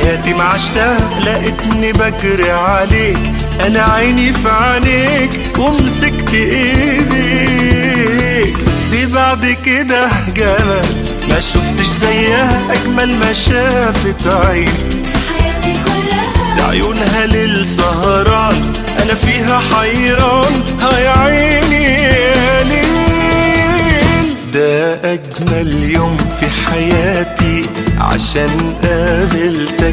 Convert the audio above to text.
حياتي ما عشتها لقيتني بجري عليك، انا عيني في عينيك ومسكت ايديك. في بعد كده جمال ما شفتش زيها، اجمل ما شافت عين حياتي كلها، ده عيونها للسهران انا فيها حيران. يا عيني يا ليل، ده اجمل يوم في حياتي عشان قابلتك